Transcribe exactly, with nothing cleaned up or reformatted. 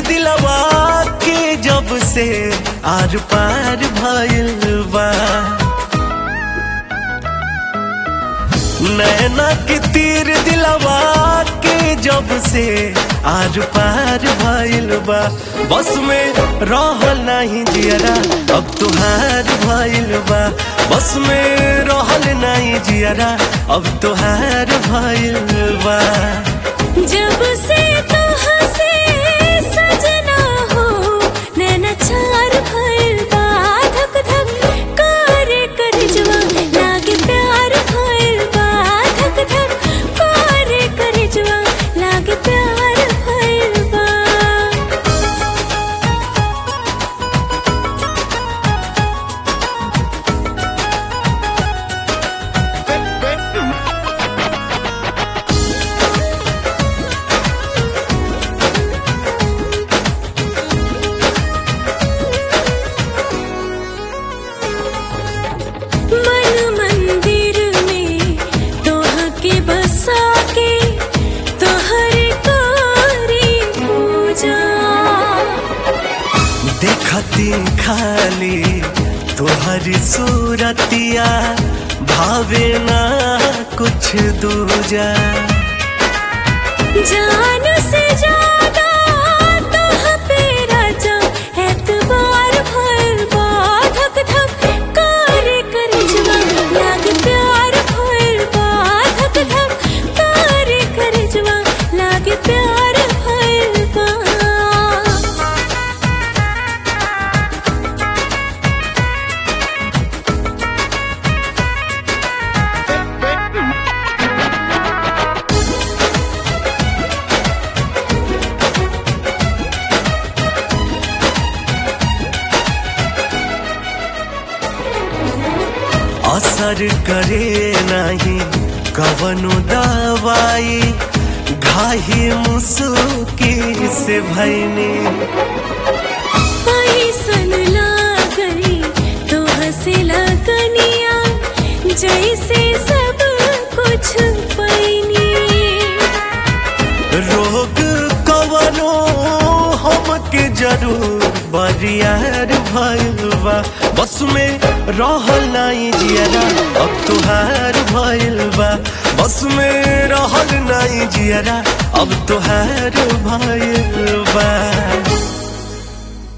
दिलवा के जब से आर पार भइल बा। नैना के तीर दिलवा के जब से आर पार भइल बा। बस में रहल नहीं जियरा अब तुहार भइल बा। बस में रहल नहीं जियरा अब तुहार भइल बा। जब से तोहा से सजना हो नैना चार भइल बा। धक धक करे करजवा लागे प्यार भइल बा। धक धक करे करजवा लागे प्यार भइल बा। मन मंदिर में तोहा के बसा के तोहर करी पूजा। देखती खाली तोहरी सूरतिया भावे ना कुछ दूजा। जान से ज्यादा तोहा पे राजा एतबार भइल बा। धक धक करे करजवा लागे प्यार भइल बा। धक धक करे करजवा लागे प्यार भइल बा। असर करे नहीं कवनो दवाई घाही मुसुकी से भैनी। पैसन लागई तो हंसे लगनिया जैसे सब कुछ पैनी। रोग कवनो हमके जरूर बरियार भइल बा। बस में रहल नहीं जियरा अब तुहार भइल बा। बस में रहल नहीं जियरा अब तुहार भइल बा।